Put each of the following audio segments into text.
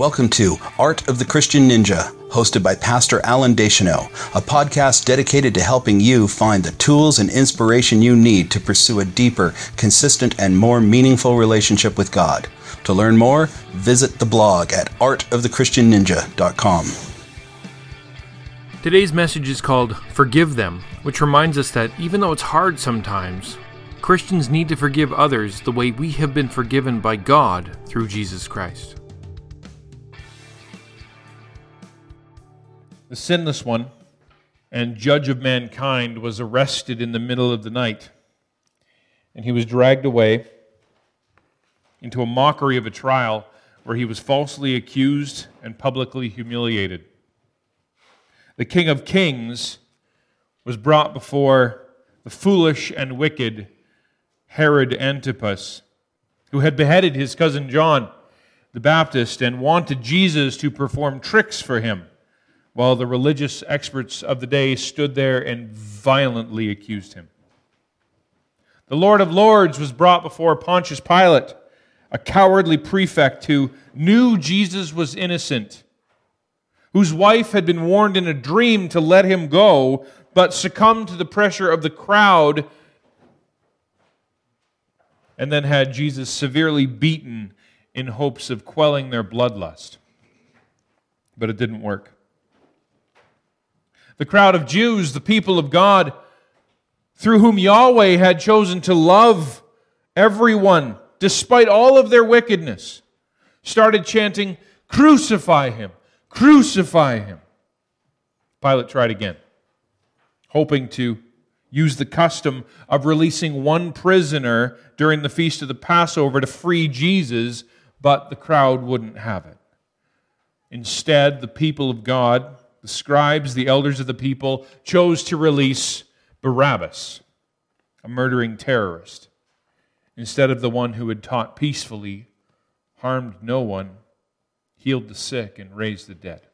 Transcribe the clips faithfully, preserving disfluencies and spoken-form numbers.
Welcome to Art of the Christian Ninja, hosted by Pastor Alan Deschanel, a podcast dedicated to helping you find the tools and inspiration you need to pursue a deeper, consistent, and more meaningful relationship with God. To learn more, visit the blog at art of the christian ninja dot com. Today's message is called Forgive Them, which reminds us that even though it's hard sometimes, Christians need to forgive others the way we have been forgiven by God through Jesus Christ. The sinless one and judge of mankind was arrested in the middle of the night, and he was dragged away into a mockery of a trial where he was falsely accused and publicly humiliated. The King of Kings was brought before the foolish and wicked Herod Antipas, who had beheaded his cousin John the Baptist and wanted Jesus to perform tricks for him, while the religious experts of the day stood there and violently accused him. The Lord of Lords was brought before Pontius Pilate, a cowardly prefect who knew Jesus was innocent, whose wife had been warned in a dream to let him go, but succumbed to the pressure of the crowd and then had Jesus severely beaten in hopes of quelling their bloodlust. But it didn't work. The crowd of Jews, the people of God, through whom Yahweh had chosen to love everyone, despite all of their wickedness, started chanting, "Crucify him! Crucify him!" Pilate tried again, hoping to use the custom of releasing one prisoner during the feast of the Passover to free Jesus, but the crowd wouldn't have it. Instead, the people of God, the scribes, the elders of the people, chose to release Barabbas, a murdering terrorist, instead of the one who had taught peacefully, harmed no one, healed the sick, and raised the dead.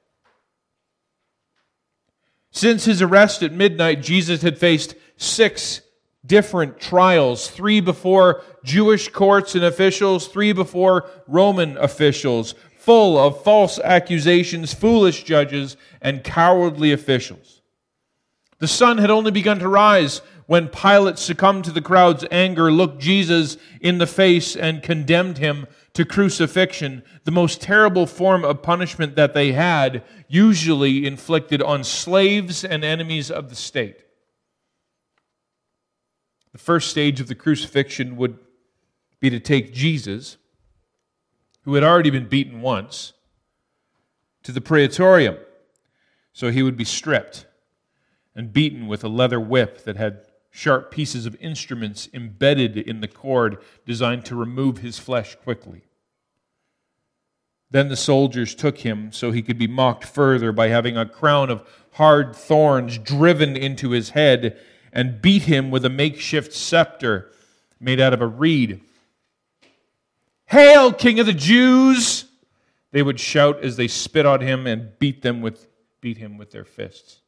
Since his arrest at midnight, Jesus had faced six different trials, three before Jewish courts and officials, three before Roman officials, full of false accusations, foolish judges, and cowardly officials. The sun had only begun to rise when Pilate succumbed to the crowd's anger, looked Jesus in the face, and condemned him to crucifixion, the most terrible form of punishment that they had, usually inflicted on slaves and enemies of the state. The first stage of the crucifixion would be to take Jesus, who had already been beaten once, to the praetorium, so he would be stripped and beaten with a leather whip that had sharp pieces of instruments embedded in the cord designed to remove his flesh quickly. Then the soldiers took him so he could be mocked further by having a crown of hard thorns driven into his head and beat him with a makeshift scepter made out of a reed. "Hail, King of the Jews!" they would shout as they spit on him and beat them with beat him with their fists.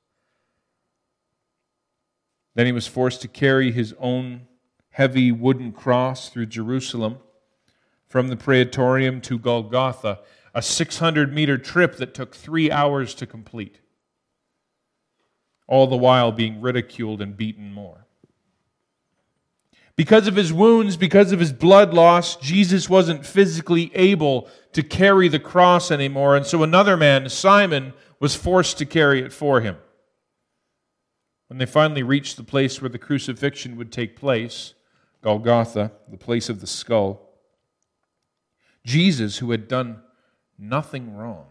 Then he was forced to carry his own heavy wooden cross through Jerusalem from the praetorium to Golgotha, a six hundred meter trip that took three hours to complete, all the while being ridiculed and beaten more. Because of his wounds, because of his blood loss, Jesus wasn't physically able to carry the cross anymore, and so another man, Simon, was forced to carry it for him. When they finally reached the place where the crucifixion would take place, Golgotha, the place of the skull, Jesus, who had done nothing wrong,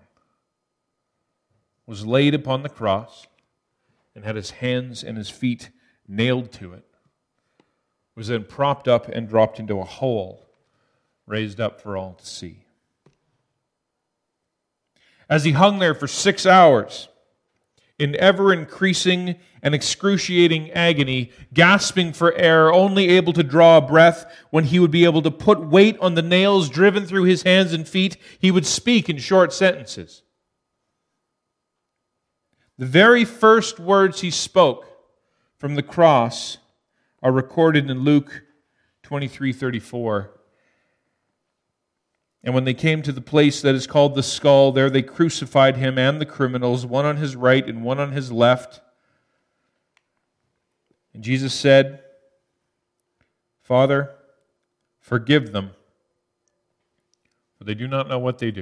was laid upon the cross and had his hands and his feet nailed to it, was then propped up and dropped into a hole raised up for all to see. As he hung there for six hours, in ever-increasing and excruciating agony, gasping for air, only able to draw a breath when he would be able to put weight on the nails driven through his hands and feet, he would speak in short sentences. The very first words he spoke from the cross are recorded in Luke twenty-three thirty-four. And when they came to the place that is called the Skull, there they crucified him and the criminals, one on his right and one on his left. And Jesus said, Father, forgive them, for they do not know what they do.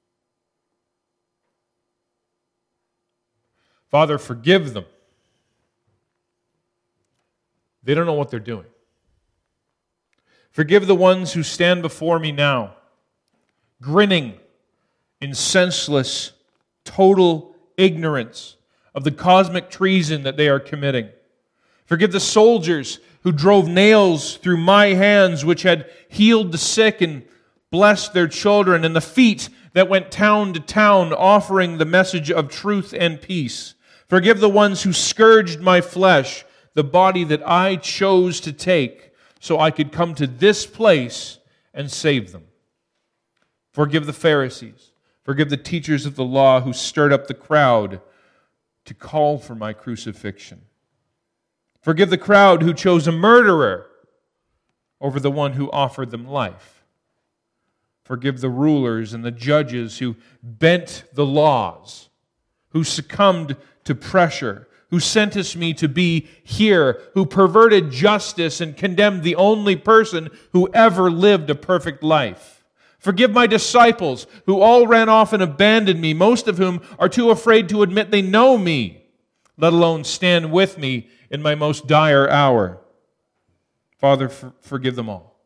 Father, forgive them. They don't know what they're doing. Forgive the ones who stand before me now, grinning in senseless, total ignorance of the cosmic treason that they are committing. Forgive the soldiers who drove nails through my hands, which had healed the sick and blessed their children, and the feet that went town to town offering the message of truth and peace. Forgive the ones who scourged my flesh, the body that I chose to take, so I could come to this place and save them. Forgive the Pharisees. Forgive the teachers of the law who stirred up the crowd to call for my crucifixion. Forgive the crowd who chose a murderer over the one who offered them life. Forgive the rulers and the judges who bent the laws, who succumbed to pressure, who sentenced me to be here, who perverted justice and condemned the only person who ever lived a perfect life. Forgive my disciples who all ran off and abandoned me, most of whom are too afraid to admit they know me, let alone stand with me in my most dire hour. Father, for- forgive them all.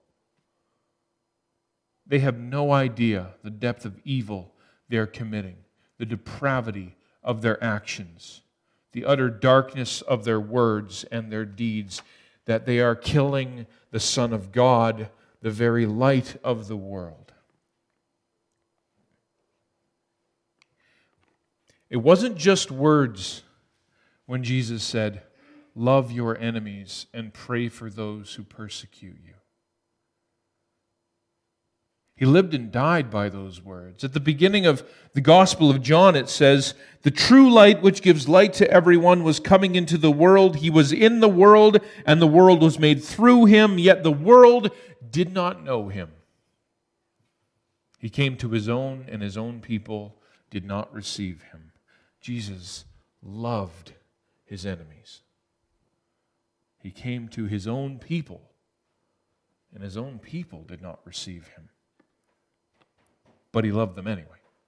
They have no idea the depth of evil they are committing, the depravity of their actions, the utter darkness of their words and their deeds, that they are killing the Son of God, the very light of the world. It wasn't just words when Jesus said, love your enemies and pray for those who persecute you. He lived and died by those words. At the beginning of the Gospel of John, it says, the true light which gives light to everyone was coming into the world. He was in the world, and the world was made through him, yet the world did not know him. He came to his own, and his own people did not receive him. Jesus loved his enemies. He came to his own people, and his own people did not receive him. But he loved them anyway.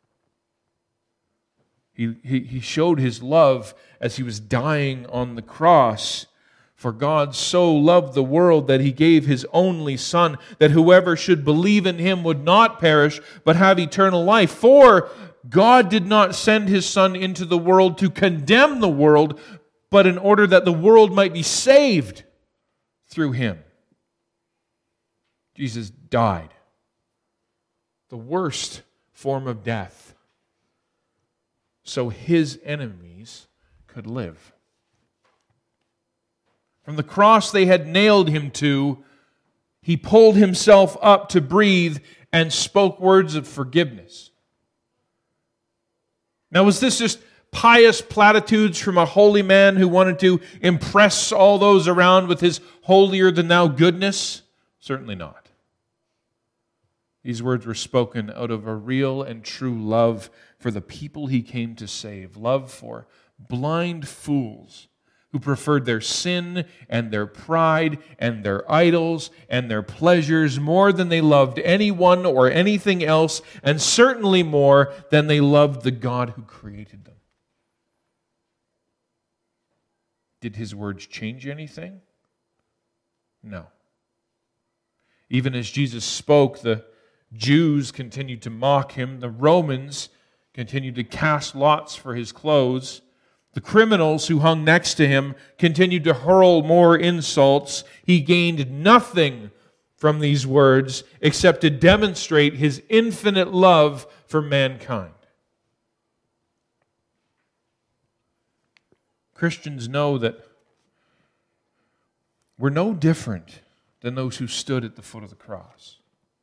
He, he, he showed his love as he was dying on the cross. For God so loved the world that he gave his only Son, that whoever should believe in him would not perish, but have eternal life. For God did not send his Son into the world to condemn the world, but in order that the world might be saved through him. Jesus died. The worst form of death, so his enemies could live. From the cross they had nailed him to, he pulled himself up to breathe and spoke words of forgiveness. Now, was this just pious platitudes from a holy man who wanted to impress all those around with his holier-than-thou goodness? Certainly not. These words were spoken out of a real and true love for the people he came to save. Love for blind fools who preferred their sin and their pride and their idols and their pleasures more than they loved anyone or anything else, and certainly more than they loved the God who created them. Did his words change anything? No. Even as Jesus spoke, the Jews continued to mock him. The Romans continued to cast lots for his clothes. The criminals who hung next to him continued to hurl more insults. He gained nothing from these words except to demonstrate his infinite love for mankind. Christians know that we're no different than those who stood at the foot of the cross.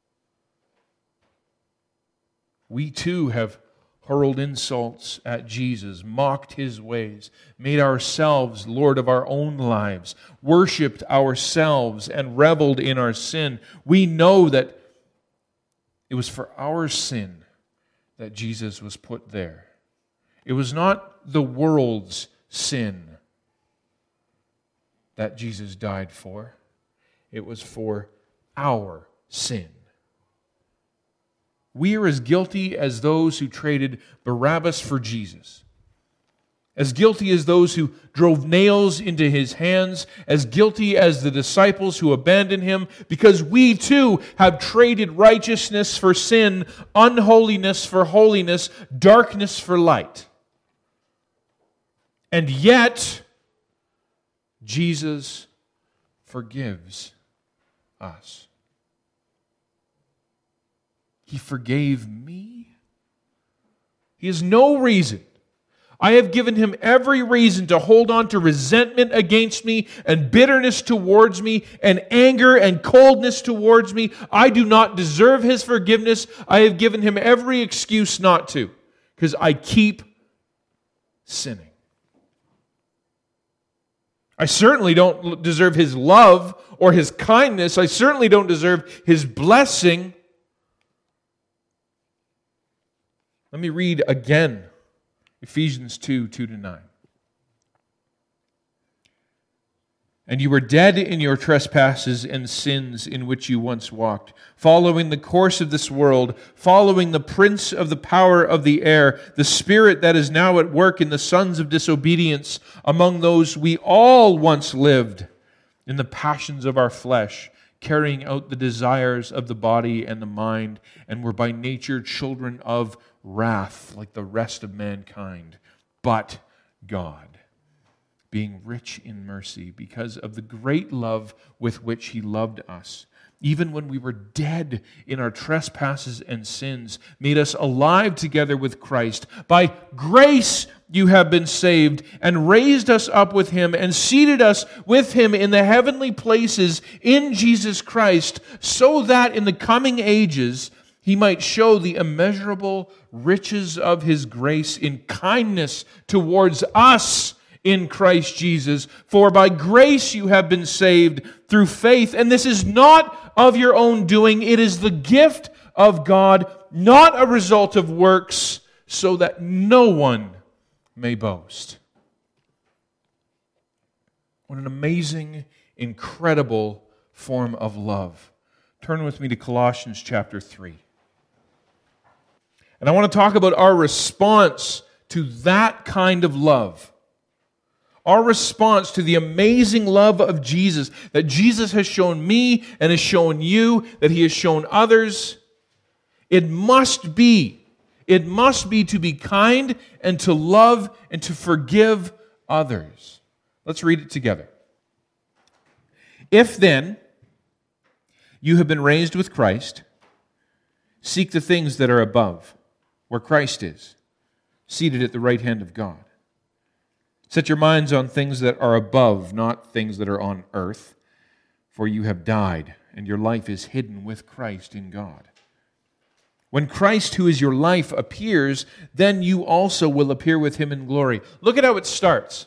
We too have hurled insults at Jesus, mocked his ways, made ourselves Lord of our own lives, worshipped ourselves, and reveled in our sin. We know that It was for our sin that Jesus was put there. It was not the world's sin that Jesus died for. It was for our sin. We are as guilty as those who traded Barabbas for Jesus. As guilty as those who drove nails into his hands, as guilty as the disciples who abandoned him, because we too have traded righteousness for sin, unholiness for holiness, darkness for light. And yet, Jesus forgives us. He forgave me. He has no reason. I have given him every reason to hold on to resentment against me and bitterness towards me and anger and coldness towards me. I do not deserve his forgiveness. I have given him every excuse not to, because I keep sinning. I certainly don't deserve his love or his kindness. I certainly don't deserve his blessing. Let me read again Ephesians two, two to nine. And you were dead in your trespasses and sins in which you once walked, following the course of this world, following the prince of the power of the air, the spirit that is now at work in the sons of disobedience, among those we all once lived in the passions of our flesh, carrying out the desires of the body and the mind, and were by nature children of wrath like the rest of mankind. But God, being rich in mercy, because of the great love with which he loved us, even when we were dead in our trespasses and sins, made us alive together with Christ. By grace you have been saved, and raised us up with him, and seated us with him in the heavenly places in Jesus Christ, so that in the coming ages he might show the immeasurable riches of his grace in kindness towards us in Christ Jesus. For by grace you have been saved through faith, and this is not of your own doing, it is the gift of God, not a result of works, so that no one may boast. What an amazing, incredible form of love. Turn with me to Colossians chapter three. And I want to talk about our response to that kind of love. Our response to the amazing love of Jesus that Jesus has shown me and has shown you, that he has shown others. It must be, it must be to be kind and to love and to forgive others. Let's read it together. If then you have been raised with Christ, seek the things that are above, where Christ is, seated at the right hand of God. Set your minds on things that are above, not things that are on earth, for you have died, and your life is hidden with Christ in God. When Christ, who is your life, appears, then you also will appear with him in glory. Look at how it starts.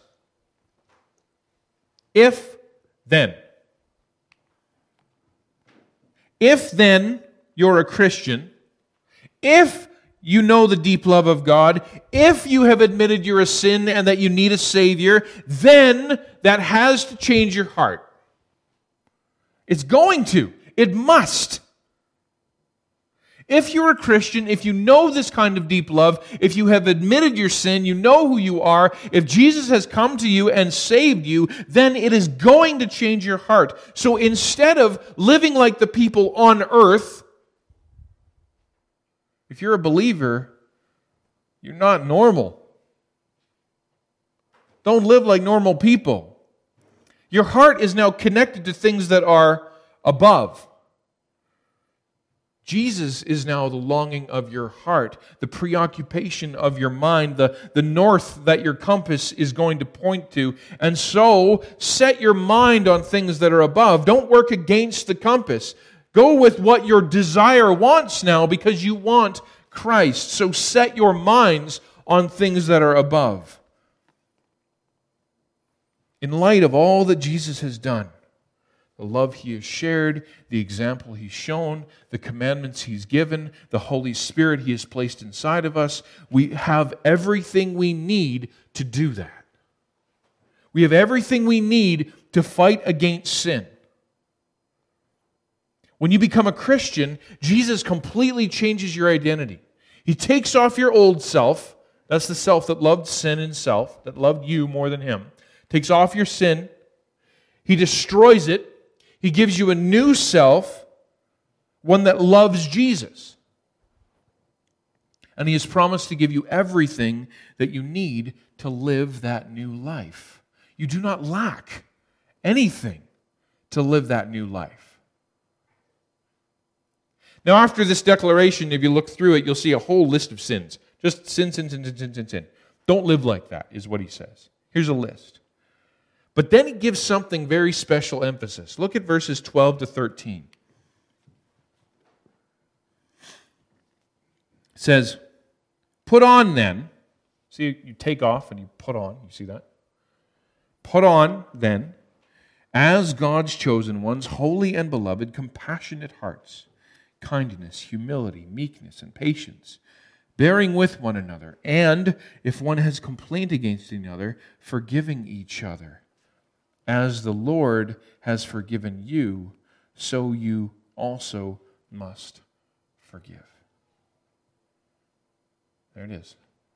If then. If then you're a Christian, if you know the deep love of God, if you have admitted you're a sin and that you need a Savior, then that has to change your heart. It's going to. It must. If you're a Christian, if you know this kind of deep love, if you have admitted your sin, you know who you are, if Jesus has come to you and saved you, then it is going to change your heart. So instead of living like the people on earth, if you're a believer, you're not normal. Don't live like normal people. Your heart is now connected to things that are above. Jesus is now the longing of your heart, the preoccupation of your mind, the, the north that your compass is going to point to. And so, set your mind on things that are above. Don't work against the compass. Go with what your desire wants now, because you want Christ. So set your minds on things that are above. In light of all that Jesus has done, the love he has shared, the example he's shown, the commandments he's given, the Holy Spirit he has placed inside of us. We have everything we need to do that. We have everything we need to fight against sin. When you become a Christian, Jesus completely changes your identity. He takes off your old self. That's the self that loved sin and self, that loved you more than him. Takes off your sin. He destroys it. He gives you a new self, one that loves Jesus. And he has promised to give you everything that you need to live that new life. You do not lack anything to live that new life. Now, after this declaration, if you look through it, you'll see a whole list of sins. Just sin, sin, sin, sin, sin, sin, sin. Don't live like that, is what he says. Here's a list. But then he gives something very special emphasis. Look at verses twelve to thirteen. It says, put on then. See, you take off and you put on. You see that? Put on then, as God's chosen ones, holy and beloved, compassionate hearts, kindness, humility, meekness, and patience, bearing with one another, and, if one has complaint against another, forgiving each other. As the Lord has forgiven you, so you also must forgive. There it is.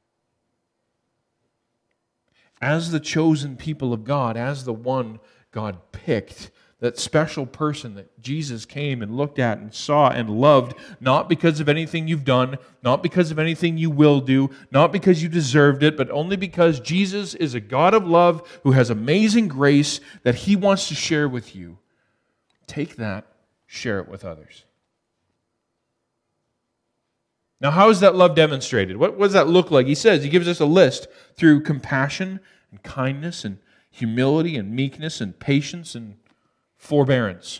As the chosen people of God, as the one God picked, that special person that Jesus came and looked at and saw and loved, not because of anything you've done, not because of anything you will do, not because you deserved it, but only because Jesus is a God of love who has amazing grace that he wants to share with you. Take that, share it with others. Now, how is that love demonstrated? What, what does that look like? He says, he gives us a list through compassion and kindness and humility and meekness and patience and forbearance.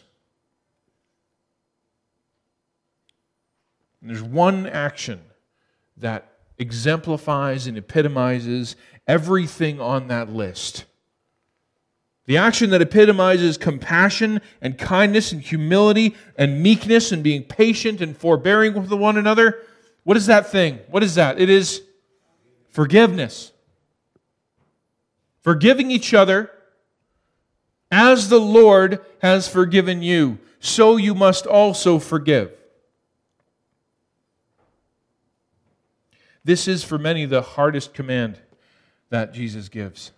And there's one action that exemplifies and epitomizes everything on that list. The action that epitomizes compassion and kindness and humility and meekness and being patient and forbearing with one another. What is that thing? What is that? It is forgiveness. Forgiving each other as the Lord has forgiven you, so you must also forgive. This is for many the hardest command that Jesus gives.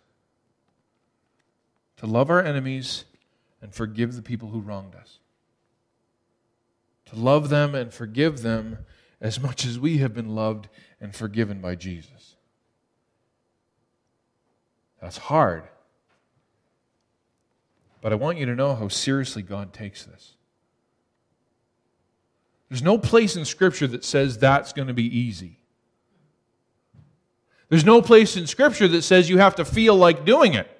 To love our enemies and forgive the people who wronged us. To love them and forgive them as much as we have been loved and forgiven by Jesus. That's hard. But I want you to know how seriously God takes this. There's no place in Scripture that says that's going to be easy. There's no place in Scripture that says you have to feel like doing it.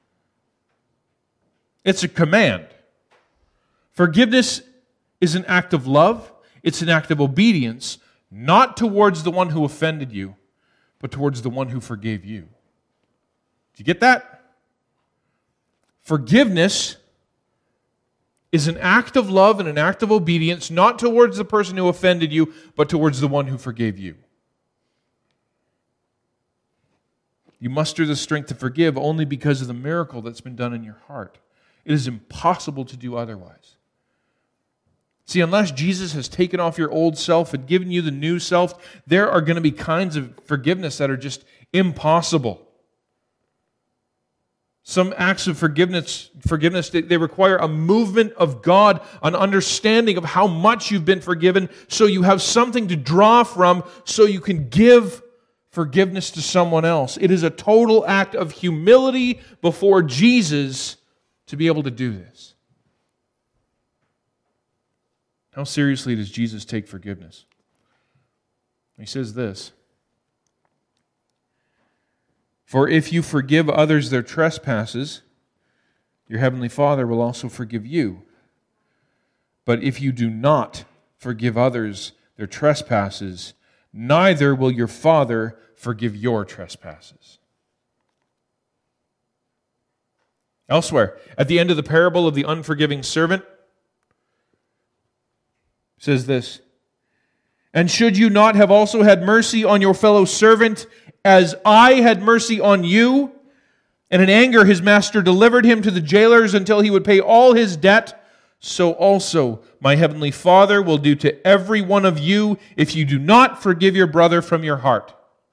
It's a command. Forgiveness is an act of love. It's an act of obedience, not towards the one who offended you, but towards the one who forgave you. Did you get that? Forgiveness is an act of love and an act of obedience, not towards the person who offended you, but towards the one who forgave you. You muster the strength to forgive only because of the miracle that's been done in your heart. It is impossible to do otherwise. See, unless Jesus has taken off your old self and given you the new self, there are going to be kinds of forgiveness that are just impossible. Some acts of forgiveness, forgiveness, they require a movement of God, an understanding of how much you've been forgiven, so you have something to draw from, so you can give forgiveness to someone else. It is a total act of humility before Jesus to be able to do this. How seriously does Jesus take forgiveness? He says this, "For if you forgive others their trespasses, your heavenly Father will also forgive you. But if you do not forgive others their trespasses, neither will your Father forgive your trespasses." Elsewhere, at the end of the parable of the unforgiving servant, says this, "And should you not have also had mercy on your fellow servant, as I had mercy on you? And in anger his master delivered him to the jailers until he would pay all his debt. So also my heavenly Father will do to every one of you if you do not forgive your brother from your heart."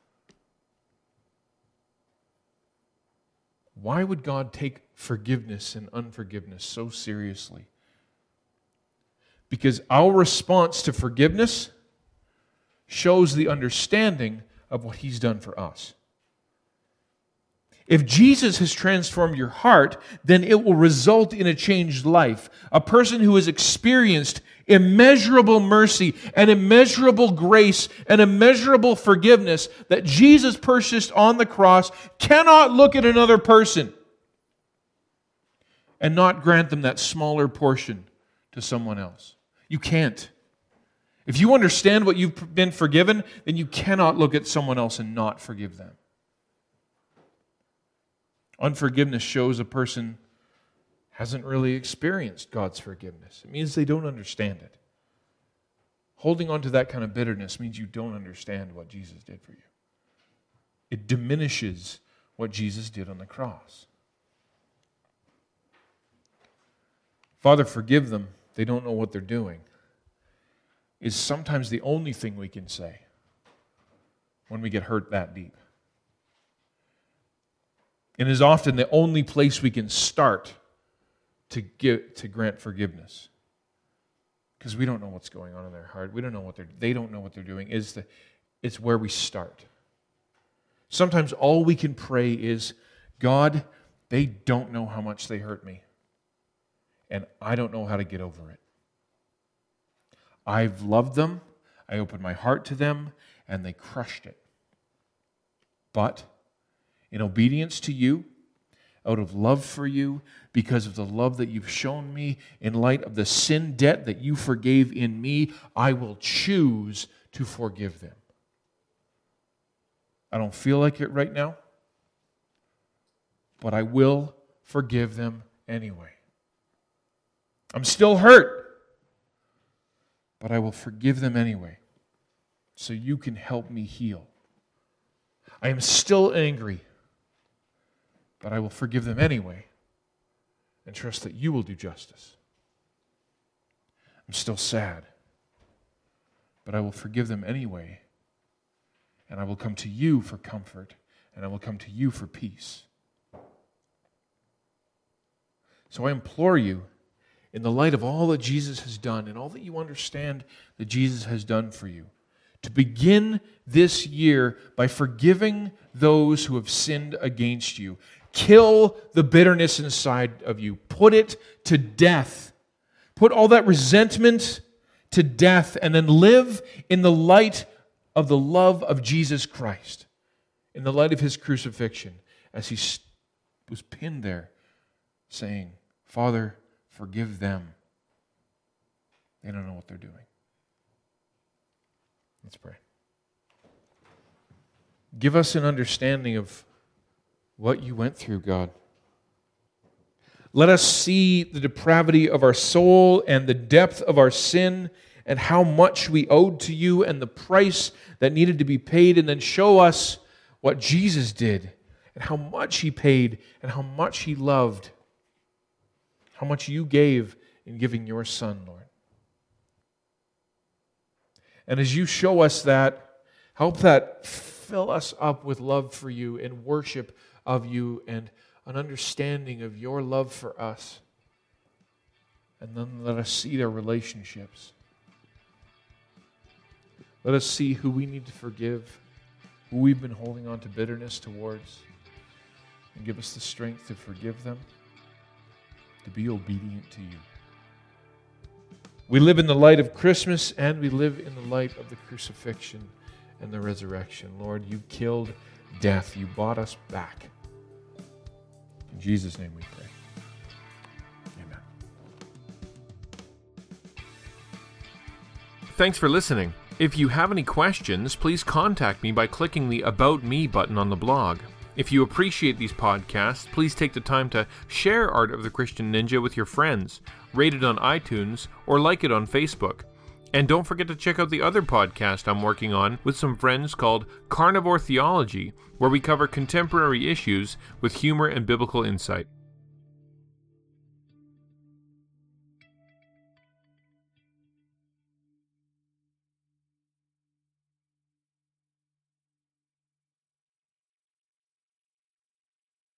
Why would God take forgiveness and unforgiveness so seriously? Because our response to forgiveness shows the understanding of what He's done for us. If Jesus has transformed your heart, then it will result in a changed life. A person who has experienced immeasurable mercy and immeasurable grace and immeasurable forgiveness that Jesus purchased on the cross cannot look at another person and not grant them that smaller portion to someone else. You can't. If you understand what you've been forgiven, then you cannot look at someone else and not forgive them. Unforgiveness shows a person hasn't really experienced God's forgiveness. It means they don't understand it. Holding on to that kind of bitterness means you don't understand what Jesus did for you. It diminishes what Jesus did on the cross. Father, forgive them. They don't know what they're doing, is sometimes the only thing we can say when we get hurt that deep. And is often the only place we can start to give, to grant forgiveness. Because we don't know what's going on in their heart. We don't know what they're, they don't know what they're doing. It's, the, it's where we start. Sometimes all we can pray is, God, they don't know how much they hurt me. And I don't know how to get over it. I've loved them. I opened my heart to them, and they crushed it. But in obedience to you, out of love for you, because of the love that you've shown me, in light of the sin debt that you forgave in me, I will choose to forgive them. I don't feel like it right now, but I will forgive them anyway. I'm still hurt, but I will forgive them anyway, so you can help me heal. I am still angry, but I will forgive them anyway and trust that you will do justice. I'm still sad, but I will forgive them anyway, and I will come to you for comfort, and I will come to you for peace. So I implore you, in the light of all that Jesus has done and all that you understand that Jesus has done for you, to begin this year by forgiving those who have sinned against you. Kill the bitterness inside of you. Put it to death. Put all that resentment to death, and then live in the light of the love of Jesus Christ, in the light of His crucifixion, as He was pinned there, saying, Father, forgive them. They don't know what they're doing. Let's pray. Give us an understanding of what you went through, God. Let us see the depravity of our soul and the depth of our sin and how much we owed to you and the price that needed to be paid, and then show us what Jesus did and how much He paid and how much He loved, how much you gave in giving your Son, Lord. And as you show us that, help that fill us up with love for you and worship of you and an understanding of your love for us. And then let us see their relationships. Let us see who we need to forgive, who we've been holding on to bitterness towards, and give us the strength to forgive them, to be obedient to you. We live in the light of Christmas, and we live in the light of the crucifixion and the resurrection. Lord, you killed death. You bought us back. In Jesus' name we pray. Amen. Thanks for listening. If you have any questions, please contact me by clicking the About Me button on the blog. If you appreciate these podcasts, please take the time to share Art of the Christian Ninja with your friends, rate it on iTunes, or like it on Facebook. And don't forget to check out the other podcast I'm working on with some friends called Carnivore Theology, where we cover contemporary issues with humor and biblical insight.